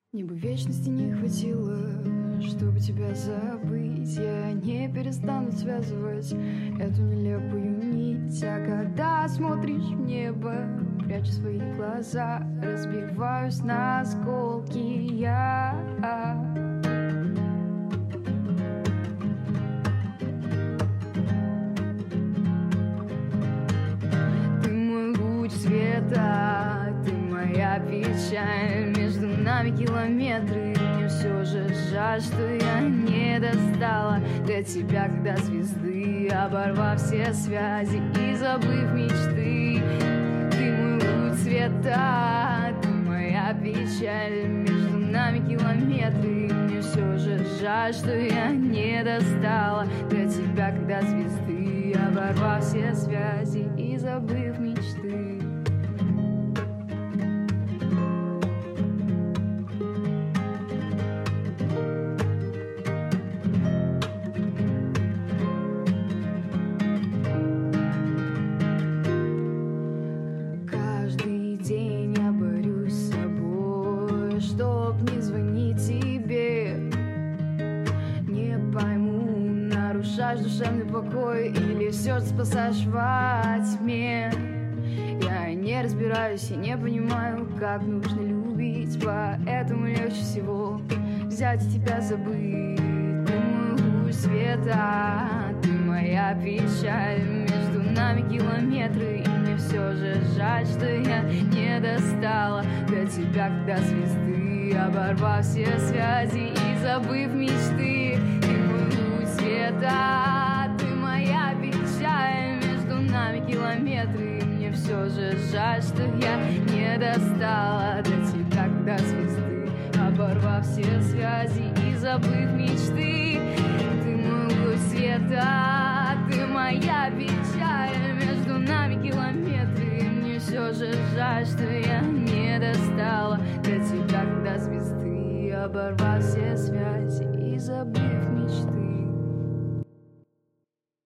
Мне бы вечности не хватило, чтобы тебя забыть. Я не перестану связывать эту нелепую нить. А когда смотришь в небо, прячу свои глаза, разбиваюсь на осколки я. Ты мой луч света, ты моя печаль. Между нами километры, мне все же жаль, что я не достала до тебя, когда звезды, оборвав все связи и забыв мечты. Ты мой луч света, ты моя печаль. Между нами километры, мне все же жаль, что я не достала до тебя, когда звезды, оборвав все связи и забыв мечты. Каждый день я борюсь с собой, чтоб не звонить тебе. Не пойму, нарушаешь душевный покой или все же спасаешь во тьме. Я не разбираюсь и не понимаю, как нужно любить, поэтому легче всего взять и тебя забыть. Ты мой луч света, ты моя печаль. Между нами километры, и мне все же жаль, что я не достала до тебя, когда звезды, оборвав все связи и забыв мечты. Ты мой луч света, ты моя печаль. Между нами километры, мне все же жаль, что я не достала до тебя, когда звезды, оборвав все связи и забыв мечты. Ты мой луч света, ты моя печаль. Между нами километры, мне все же жаль, что я не достала до тебя, когда звезды, оборвав все связи и забыв мечты.